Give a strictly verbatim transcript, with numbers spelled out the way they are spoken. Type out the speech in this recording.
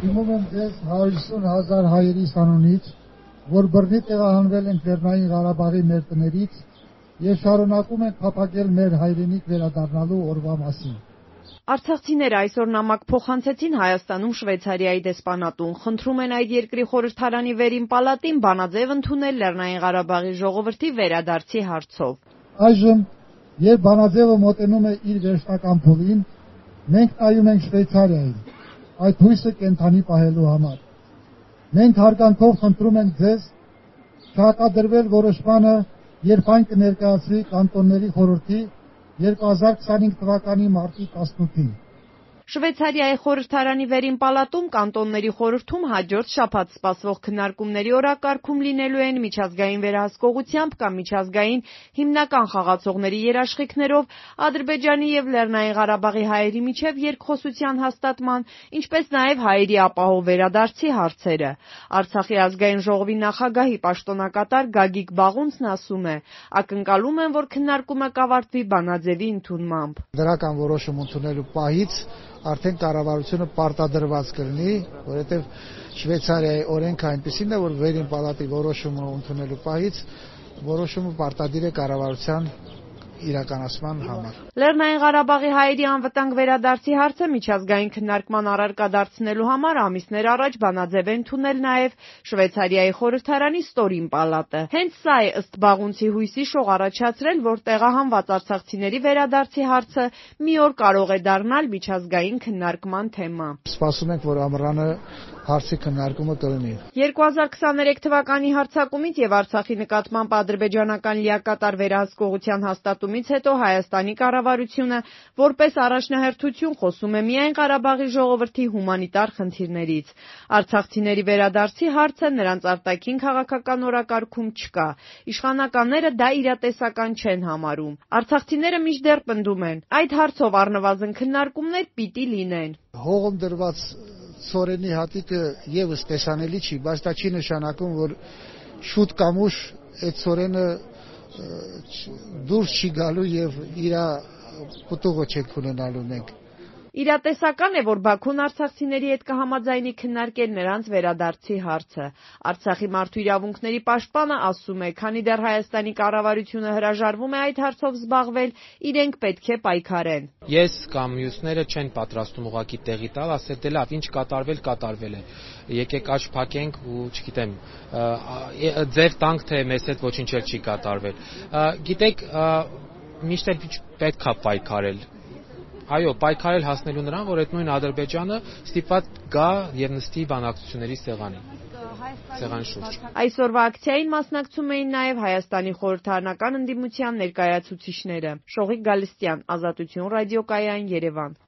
Իմում եմ ձեզ հարյուր ութսուն հազար հայերի անունից, որ բռնի տեղահանվել են Լեռնային Ղարաբաղի մեր տներից եւ շարունակում են փափագել մեր հայրենիք վերադառնալու օրվա մասին։ Արցախցիները այսօր նամակ փոխանցեցին Հայաստանում Շվեյցարիայի դեսպանատուն, խնդրում են այդ երկրի խորհրդարանի վերին պալատին բանաձև ընդունել Լեռնային Ղարաբաղի ժողովրդի վերադարձի հարցով։ Այժմ, երբ բանաձևը մոտենում է իր վերջնական փուլին, մենք նայում ենք Շվեյցարիային, այդ հույսը կենդանի պահելու համար։ Մենք հարգանքով խնդրում ենք ձեզ չհակադրվել որոշմանը, երբ այն կներկայացվի կանտոնների խորհրդի երկու հազար քսանհինգ թվականի մարտի տասնութին։ Շվեյցարիայի խորհրդարանի վերին պալատում կանտոնների խորհրդում հաջորդ շաբաթ սպասվող քննարկումների օրակարգում լինելու են միջազգային վերահսկողությամբ կամ միջազգային հիմնական խաղացողների երաշխիքներով Ադրբեջանի եւ Լեռնային Ղարաբաղի հայերի միջև երկխոսության հաստատման, ինչպես նաեւ հայերի ապահով վերադարձի հարցերը։ Արցախի ազգային ժողովի նախագահի պաշտոնակատար Գագիկ Բաղունցն ասում է, ակնկալում են, որ քննարկումը կավարտվի բանաձևի ընդունմամբ։ Դրական որոշում ընդունելու պահից արդեն կառավարությունը պարտադրված կլինի, որովհետև Շվեյցարիայի օրենքը այնպեսին է, որ վերին պալատի որոշումը ընդունելու պահից որոշումը պարտադիր է կառավարության իրականացման համար։ Լեռնային Ղարաբաղի հայերի անվտանգ վերադարձի հարցը միջազգային քննարկման առարկա դարձնելու համար ամիսներ առաջ բանաձև է ընդունել նաև Շվեյցարիայի խորհրդարանի ստորին պալատը։ Հենց սա է ըստ Բաղունցի հույսի շող առաջացրել, որ տեղահանված արցախցիների վերադարձի հարցը մի օր կարող է դառնալ միջազգային քննարկման թեմա։ Սպասում ենք, որ ամռանը հարցի քննարկումը կլինի։ երկու հազար քսաներեք թվականի հարձակումից եւ Արցախի նկատմամբ ադրբեջանական լիակատար վերահսկողության հաստատումից հետո Հայաստանի կառավարությունը որպես առաջնահերթություն խոսում է միայն Ղարաբաղի ժողովրդի հումանիտար խնդիրներից։ Արցախցիների վերադարձի հարցը նրանց արտաքին քաղաքական օրակարգում չկա։ Իշխանականները դա իրատեսական չեն համարում։ Արցախցիները մինչդեռ պնդում են, այդ հարցով առնվազն քննարկումներ պիտի լինեն։ Հողում դրված ցորենի հատիկը եւս տեսանելի չի, բայց դա չի նշանակում, որ շուտ կամ ուշ այդ ցորենը դուրս չի գալու եւ իր պտուղը չենք ունենալու մենք։ Իրատեսական է, որ Բաքուն արցախցիների հետ կհամաձայնի քննարկել նրանց վերադարձի հարցը։ Արցախի մարդու իրավունքների պաշտպանը ասում է, քանի դեռ Հայաստանի կառավարությունը հրաժարվում է այդ հարցով զբաղվել, իրենք պետք է պայքարեն։ Ես կամ մյուսները չեն պատրաստում ուղղակի տեղի տալ, ասել դե լավ, ինչ կատարվել, կատարվել է։ Եկեք աճ փակենք ու, չգիտեմ, ձև տանք, թե մեզ հետ ոչինչ էլ չի կատարվել։ Գիտեք, միշտ էլ պետք է պայքարել։ Այո, պայքարել հասնելու նրան, որ այդ նույն Ադրբեջանը ստիպված գա եւ նստի բանակցությունների սեղանին։ Սեղանի շուրջ։ Այսօրվա ակցիային մասնակցում էին նաեւ Հայաստանի խորհրդարանական ընդդիմության ներկայացուցիչները։ Շողիկ Գալստյան, Ազատություն ռադիոկայան, Երևան։